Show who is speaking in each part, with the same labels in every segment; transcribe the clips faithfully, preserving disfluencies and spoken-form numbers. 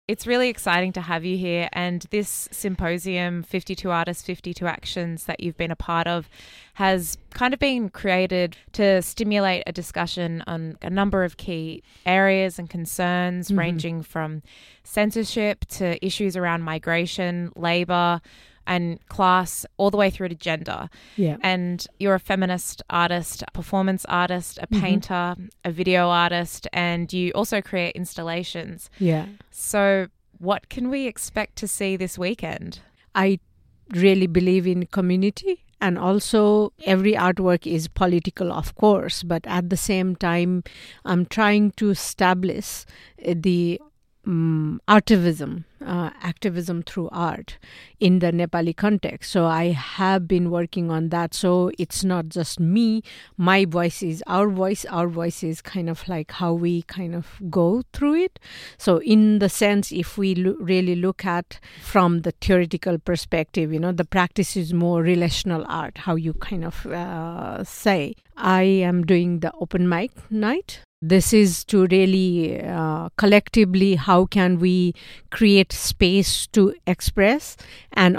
Speaker 1: It's really exciting to have you here, and this symposium, fifty-two Artists, fifty-two Actions, that you've been a part of has kind of been created to stimulate a discussion on a number of key areas and concerns, mm-hmm. ranging from censorship to issues around migration, labour and class, all the way through to gender.
Speaker 2: Yeah.
Speaker 1: And you're a feminist artist, a performance artist, a
Speaker 2: Mm-hmm.
Speaker 1: painter, a video artist, and you also create installations.
Speaker 2: Yeah.
Speaker 1: So what can we expect to see this weekend?
Speaker 2: I really believe in community, and also every artwork is political, of course, but at the same time, I'm trying to establish the um, artivism, uh, activism through art in the Nepali context. So I have been working on that. So it's not just me. My voice is our voice. Our voice is kind of like how we kind of go through it. So in the sense, if we lo- really look at from the theoretical perspective, you know, the practice is more relational art, how you kind of uh, say. I am doing the open mic night. This is to really uh, collectively, how can we create space to express and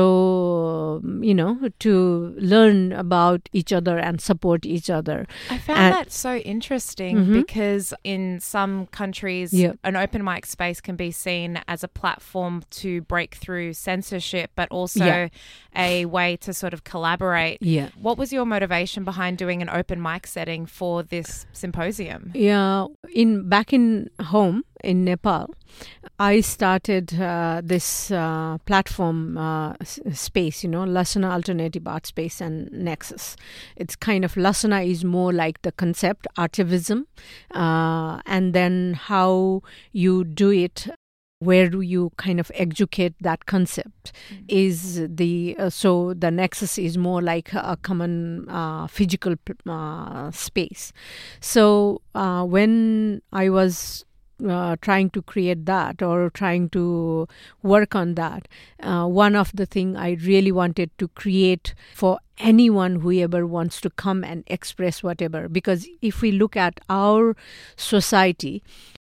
Speaker 2: also, you know, to learn about each other and support each other.
Speaker 1: I found
Speaker 2: and,
Speaker 1: that so interesting
Speaker 2: mm-hmm.
Speaker 1: because in some countries,
Speaker 2: yeah.
Speaker 1: an open mic space can be seen as a platform to break through censorship, but also
Speaker 2: yeah.
Speaker 1: a way to sort of collaborate.
Speaker 2: Yeah.
Speaker 1: What was your motivation behind doing an open mic setting for this symposium?
Speaker 2: Yeah, in back in home in Nepal, I started uh, this uh, platform uh, s- space, you know, Lasana Alternative Art Space and Nexus. It's kind of, Lasana is more like the concept, artivism, uh, and then how you do it. Where do you kind of educate that concept mm-hmm. is the, uh, so the nexus is more like a common uh, physical uh, space. So uh, when I was uh, trying to create that or trying to work on that, uh, one of the things I really wanted to create for anyone who ever wants to come and express whatever, because if we look at our society,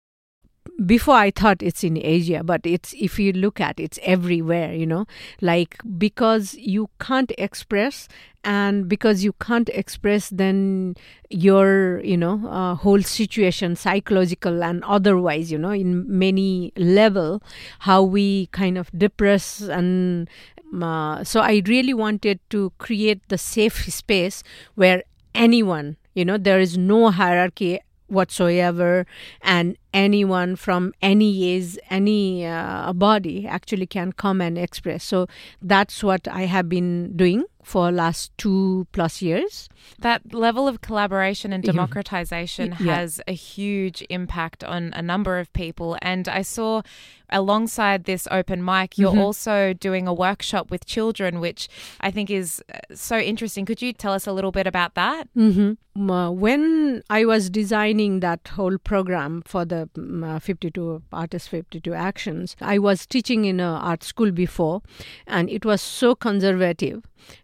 Speaker 2: before I thought it's in Asia, but it's, if you look at it's everywhere, you know, like because you can't express, and because you can't express, then your, you know, uh, whole situation, psychological and otherwise, you know, in many level, how we kind of depress. And uh, so I really wanted to create the safe space where anyone, you know, there is no hierarchy whatsoever, and anyone from any age, any uh, body actually can come and express. So that's what I have been doing for last two plus years.
Speaker 1: That level of collaboration and democratization
Speaker 2: yeah.
Speaker 1: has a huge impact on a number of people. And I saw alongside this open mic, you're mm-hmm. also doing a workshop with children, which I think is so interesting. Could you tell us a little bit about that?
Speaker 2: Mm-hmm. Uh, when I was designing that whole program for the uh, fifty-two Artists, fifty-two Actions, I was teaching in an art school before, and it was so conservative.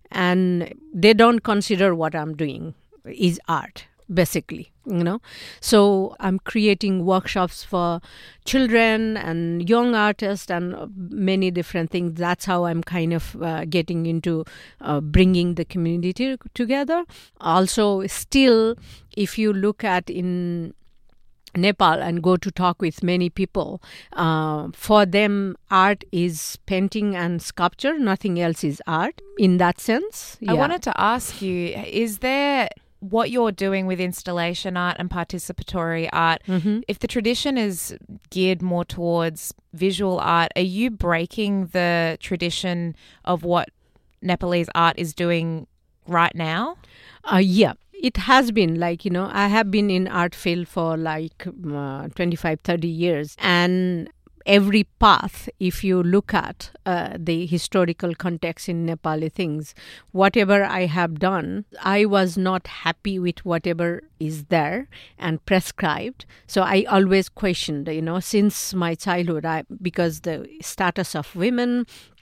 Speaker 2: And they don't consider what I'm doing is art, basically, you know. So I'm creating workshops for children and young artists and many different things. That's how I'm kind of uh, getting into uh, bringing the community together. Also, still, if you look at in Nepal and go to talk with many people, uh, for them art is painting and sculpture, nothing else is art in that sense.
Speaker 1: Yeah. I wanted to ask you, is there what you're doing with installation art and participatory art,
Speaker 2: mm-hmm.
Speaker 1: if the tradition is geared more towards visual art, are you breaking the tradition of what Nepalese art is doing right now?
Speaker 2: Uh, yeah. It has been like, you know, I have been in art field for like uh, twenty-five, thirty years. And every path, if you look at uh, the historical context in Nepali things, whatever I have done, I was not happy with whatever is there and prescribed. So I always questioned, you know, since my childhood, I, because the status of women,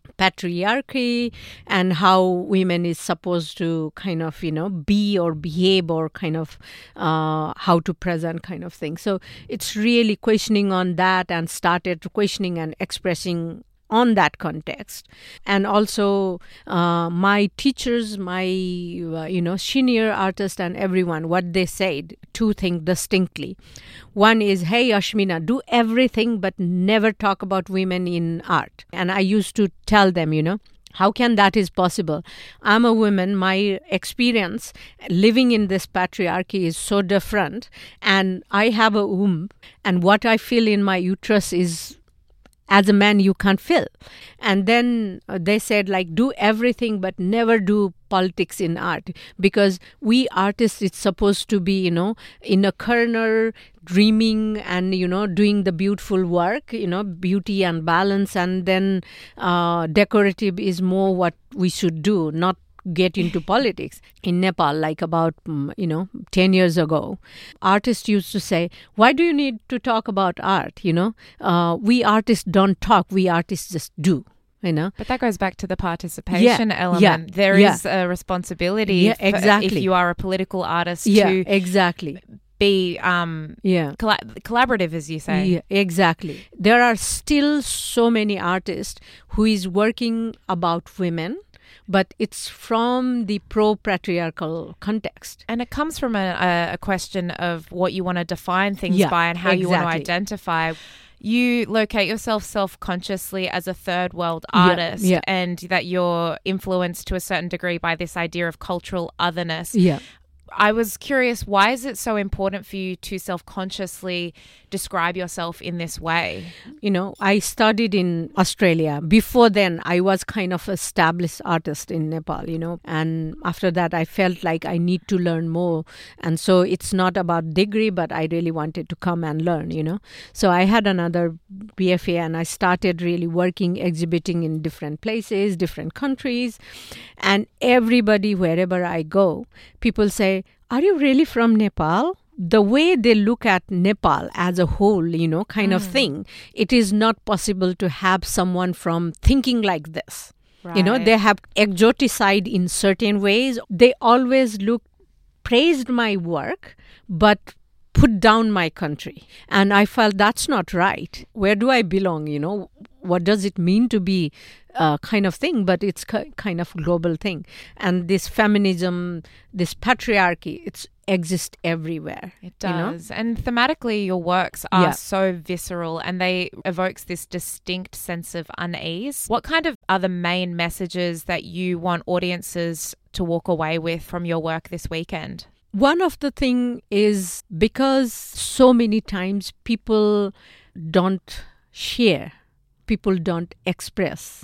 Speaker 2: patriarchy and how women is supposed to kind of, you know, be or behave or kind of uh, how to present kind of thing. So it's really questioning on that and started questioning and expressing on that context. And also uh, my teachers, my, uh, you know, senior artists and everyone, what they said, two things distinctly. One is, hey, Ashmina, do everything but never talk about women in art. And I used to tell them, you know, how can that is possible? I'm a woman. My experience living in this patriarchy is so different. And I have a womb. And what I feel in my uterus is, as a man, you can't feel. And then uh, they said, like, do everything but never do politics in art. Because we artists, it's supposed to be, you know, in a corner, dreaming and, you know, doing the beautiful work, you know, beauty and balance. And then uh, decorative is more what we should do, not get into politics. In Nepal, like about, you know, ten years ago, artists used to say, why do you need to talk about art? You know, uh, we artists don't talk, we artists just do. You know,
Speaker 1: but that goes back to the participation
Speaker 2: yeah,
Speaker 1: element.
Speaker 2: Yeah,
Speaker 1: there
Speaker 2: yeah.
Speaker 1: is a responsibility
Speaker 2: yeah, exactly.
Speaker 1: if you are a political artist
Speaker 2: yeah,
Speaker 1: to
Speaker 2: exactly.
Speaker 1: be um,
Speaker 2: yeah.
Speaker 1: colla- collaborative, as you say.
Speaker 2: Yeah, exactly. There are still so many artists who is working about women, but it's from the pro-patriarchal context.
Speaker 1: And it comes from a, a question of what you want to define things
Speaker 2: yeah,
Speaker 1: by and how
Speaker 2: exactly.
Speaker 1: you want to identify. You locate yourself self-consciously as a third world artist
Speaker 2: yeah, yeah.
Speaker 1: and that you're influenced to a certain degree by this idea of cultural otherness.
Speaker 2: Yeah.
Speaker 1: I was curious, why is it so important for you to self-consciously describe yourself in this way?
Speaker 2: You know, I studied in Australia. Before then, I was kind of established artist in Nepal, you know, and after that, I felt like I need to learn more. And so it's not about degree, but I really wanted to come and learn, you know. So I had another B F A and I started really working, exhibiting in different places, different countries. And everybody, wherever I go, people say, are you really from Nepal? The way they look at Nepal as a whole, you know, kind mm. of thing, it is not possible to have someone from thinking like this. Right. You know, they have exoticized in certain ways. They always look, praised my work, but put down my country. And I felt that's not right. Where do I belong? You know, what does it mean to be uh, kind of thing? But it's k- kind of global thing. And this feminism, this patriarchy, it's exists everywhere.
Speaker 1: It does.
Speaker 2: You know?
Speaker 1: And thematically, your works are
Speaker 2: yeah.
Speaker 1: so visceral and they evokes this distinct sense of unease. What kind of are the main messages that you want audiences to walk away with from your work this weekend?
Speaker 2: One of the thing is because so many times people don't share, people don't express.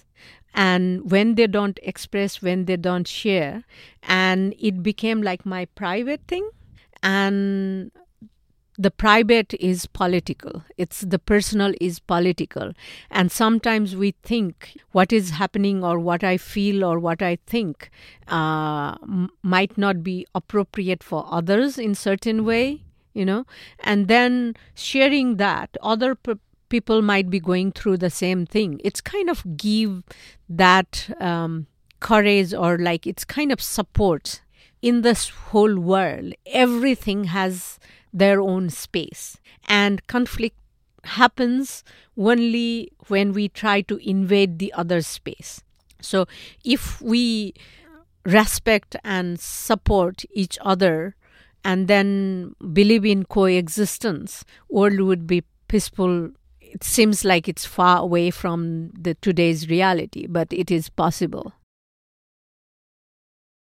Speaker 2: And when they don't express, when they don't share, and it became like my private thing, and the private is political. It's the personal is political. And sometimes we think what is happening or what I feel or what I think uh, m- might not be appropriate for others in certain way, you know. And then sharing that, other p- people might be going through the same thing. It's kind of give that um, courage or like it's kind of support in this whole world. Everything has their own space, and conflict happens only when we try to invade the other space. So if we respect and support each other and then believe in coexistence, world would be peaceful. It seems like it's far away from the today's reality, but it is possible.